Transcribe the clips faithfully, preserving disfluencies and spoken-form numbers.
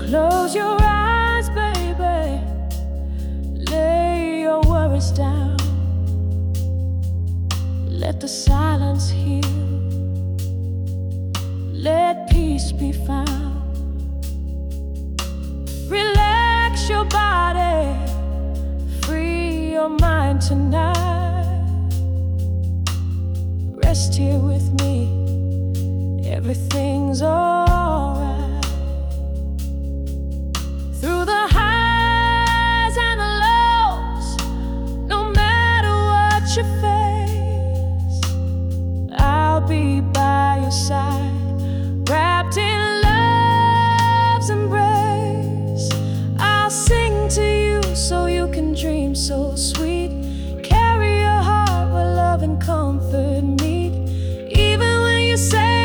Close your eyes, baby. Lay your worries down. Let the silence heal. Let peace be found. Relax your body. Free your mind tonight. Rest here with me. Everything's alright. Through the highs and the lows, no matter what you face, I'll be by your side, wrapped in love's embrace. I'll sing to you so you can dream so sweet. Carry your heart where love and comfort meet. Even when you say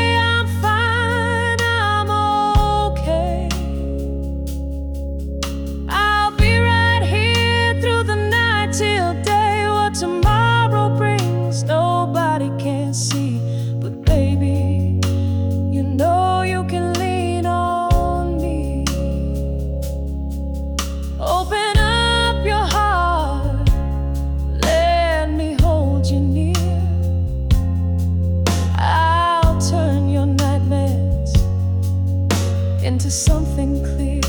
into something clear.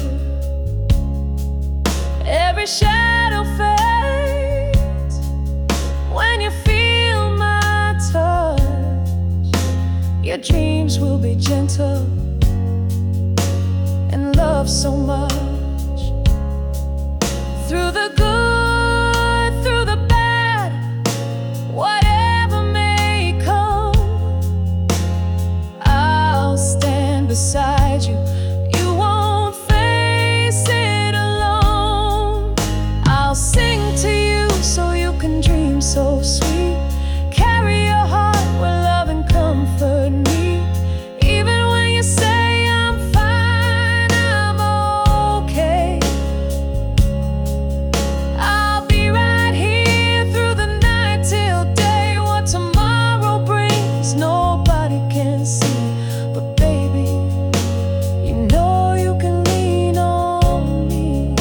Every shadow fades when you feel my touch. Your dreams will be gentle and love so much. Through the good, through the bad, whatever may come, I'll stand beside you. So sweet, carry your heart where love and comfort meet. Even when you say I'm fine, I'm okay, I'll be right here through the night till day. What tomorrow brings, nobody can see. But baby, you know you can lean on me.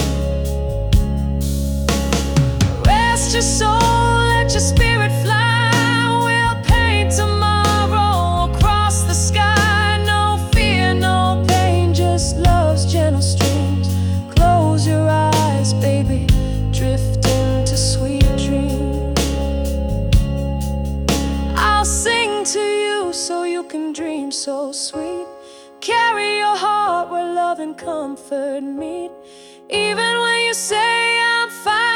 Rest your soul, your spirit fly. We'll paint tomorrow across the sky. No fear, no pain, just love's gentle streams. Close your eyes, baby, drift into sweet dreams. I'll sing to you so you can dream so sweet. Carry your heart where love and comfort meet. Even when you say I'm fine,